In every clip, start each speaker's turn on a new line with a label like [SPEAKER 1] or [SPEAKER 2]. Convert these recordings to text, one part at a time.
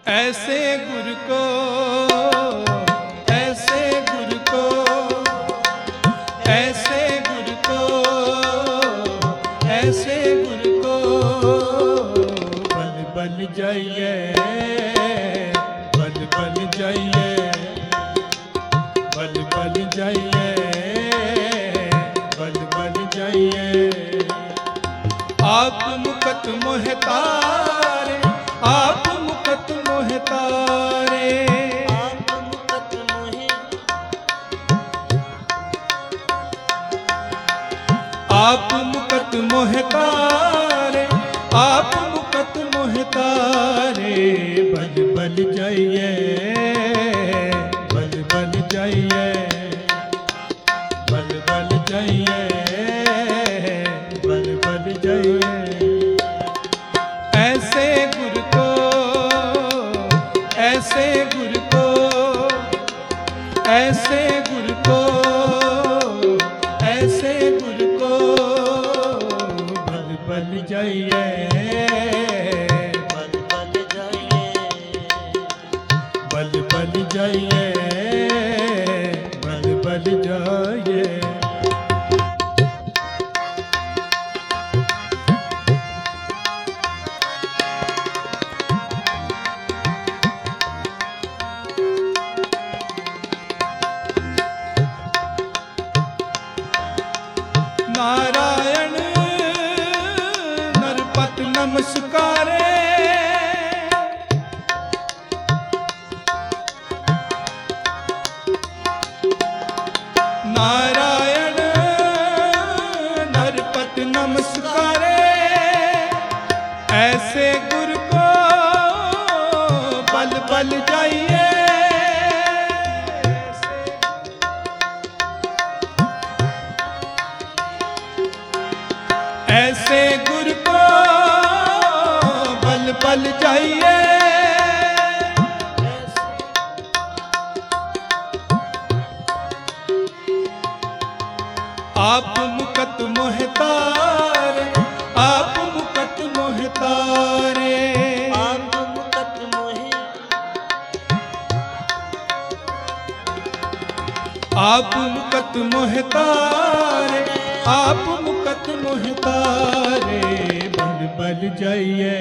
[SPEAKER 1] ऐसे गुरु को, ऐसे गुरु को, ऐसे गुरु को, ऐसे गुरु को बल बल जाइए, बल बल जाइए, बल बल जाइए, बल बल जाइए। आप मुकत मोहतारे, आप मुकत मोहतारे,
[SPEAKER 2] आप मुकत मोहे,
[SPEAKER 1] आप मुकत मोहतारे, आप मुकत मोहतारे। बल बल जाइए, बल बल जाइए, बल बल जाइए, बल बल जाइए। ऐसे गुरु को, ऐसे गुरु को, ऐसे गुरु को, ऐसे गुरु को बल बल जाइए,
[SPEAKER 2] बल बल जाइए,
[SPEAKER 1] बल बल जाइए, बल बल जाइए। नारायण नरपत नमस्कारे, नारायण नरपत नमस्कारे। ऐसे गुरु को बल बल जाइए, ऐसे गुरु को बल बल जाइए। आप मुकत मोहतारे, आप मुकत मोहतारे,
[SPEAKER 2] आप मुकत मोहे,
[SPEAKER 1] आप मुकत मोहतारे, आप मुकत मोहतारे। बल बल जाइए,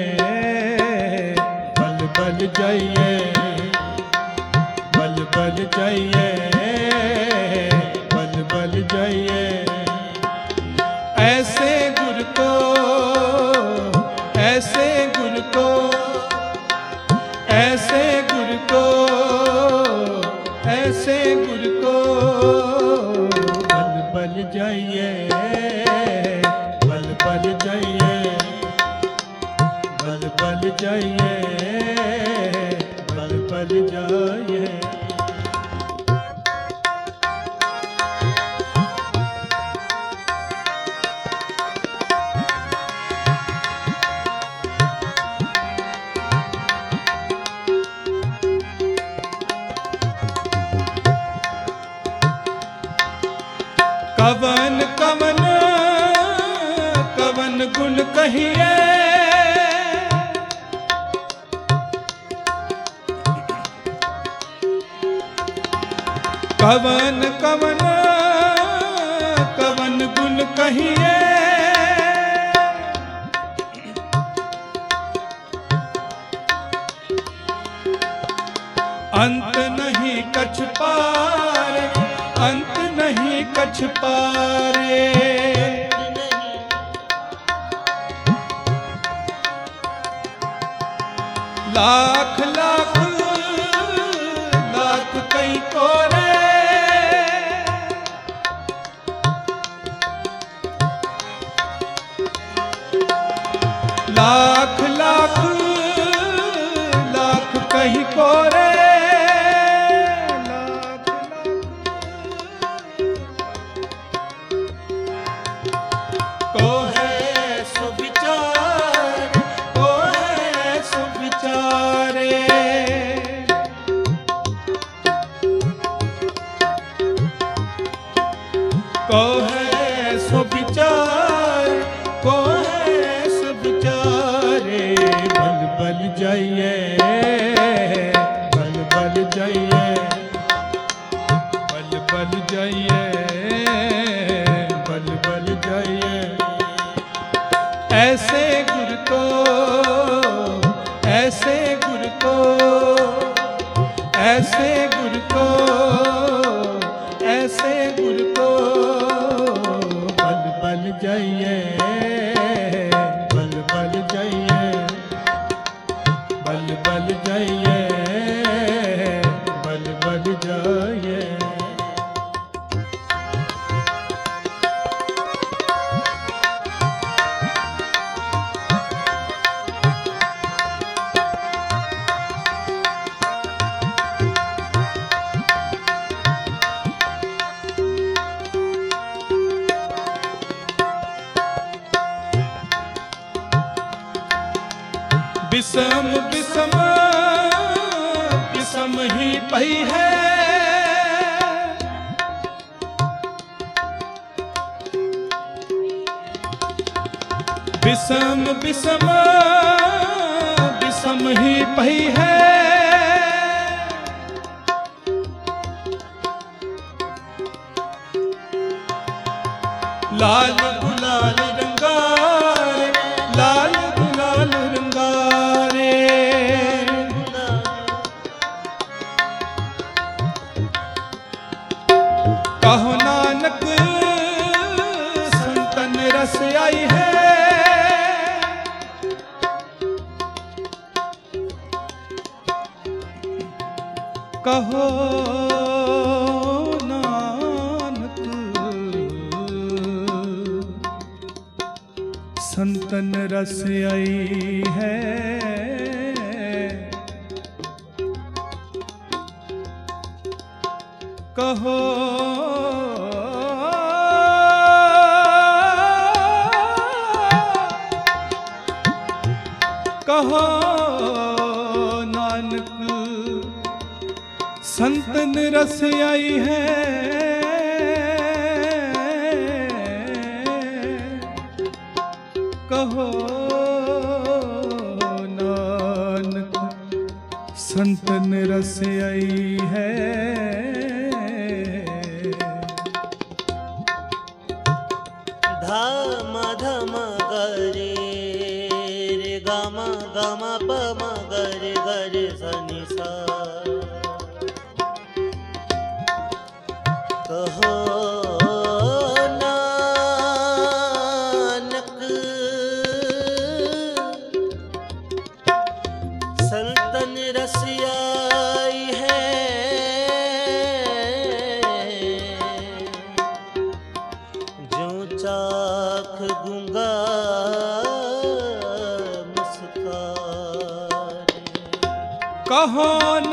[SPEAKER 1] बल बल जाइए, बल बल जाइए, बल बल जाइए। ऐसे गुरु को, ऐसे गुरु को, ऐसे गुरु को, ऐसे गुरु को बल बल जाइए, बल बल जाइए, बल बल जाइए, बल बल जाइए। कवन कवन कवन गुण कहिए, कवन कवन कवन गुण कहिए। अंत नहीं कछ पारे, अंत नहीं कछ पारे। लाख लाख लाख कई कोरे, लाख लाख लाख कई कोरे। को है सुविचार, को है सुविचारे, को है सुविचार, को है सुविचारे। बल बल जाइए, बल बल जाइए, बल बल जाइए, बल बल जाइए। ऐसे गुरु को, ऐसे गुरु को, ऐसे गुरु को, ऐसे गुरु को बल बल जाइए, बल बल जाइए, बल बल जाइए, बल बल जाइए। विषम विषम विषम ही पई है, विषम विषम विषम ही पई है। लाल गुलाल रंगारे, लाल गुलाल रंगारे। कहो नानक संतन रस आई है, कहो नानक संतन रस आई है। कहो कहो नानक संतन रस आई है। कहो नानक संतन रस आई है।
[SPEAKER 2] धाम धम गरे रे गम गम पम गरे गरे सनि सा। कहो नानक संतन रस आई है। जो चाख गूंगा मुस्कारे।
[SPEAKER 1] कहो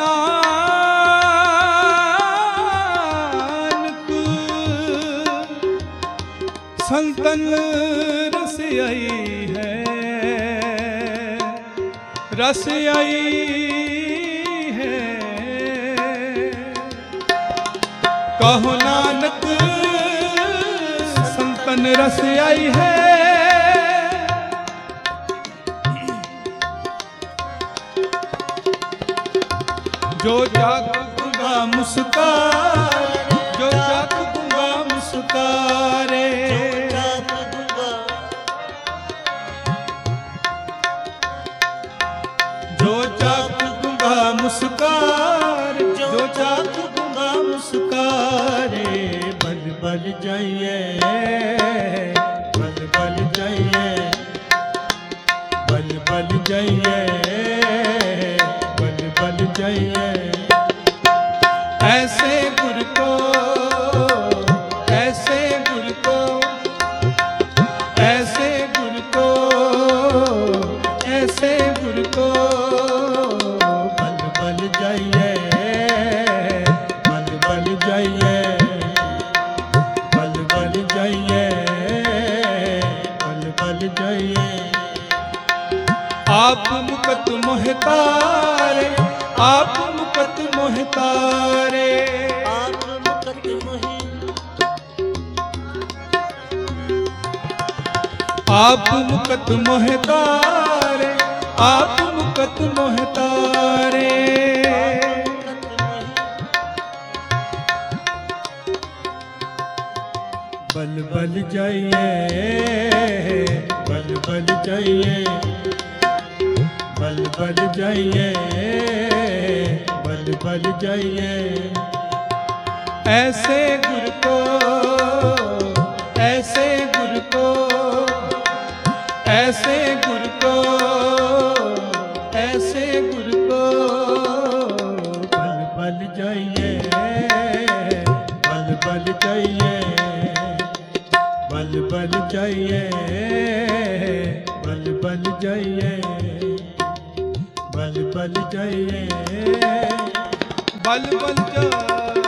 [SPEAKER 1] नानक संतन रस आई है, रस आई है। कहो नानक संतन रस आई है। जो जागूंगा मुस्कारे, जो जागूंगा मुस्कारे। जो जागूंगा मुस्कारे, जो जागूंगा मुस्कारे। बल बल जाइए, बल बल जाइए, बल बल जाइए, बल बल जाइए। ऐसे गुरु को, ऐसे गुरु को, ऐसे गुरु को, ऐसे गुरु को बल बल जाइए, बल बल जाइए, बल बल जाइए, बल बल जाइए। आप मुकत मोहतारे, आप मुकत मोहतारे।
[SPEAKER 2] आप मुकत मोहि,
[SPEAKER 1] आप मुकत मोहतारे, आप मुकत मुकत मोह तारे। बल बल जाइए, बल बल जाइए, बल बल जाइए, बल बल जाइए। ऐसे गुर को, ऐसे गुर को, ऐसे गुर को, ऐसे गुर को बल बल जाइए, बल बल जाइए, बल बल जाइए, बल बल जाइए, बल बल जाइए, बल बल जाइए।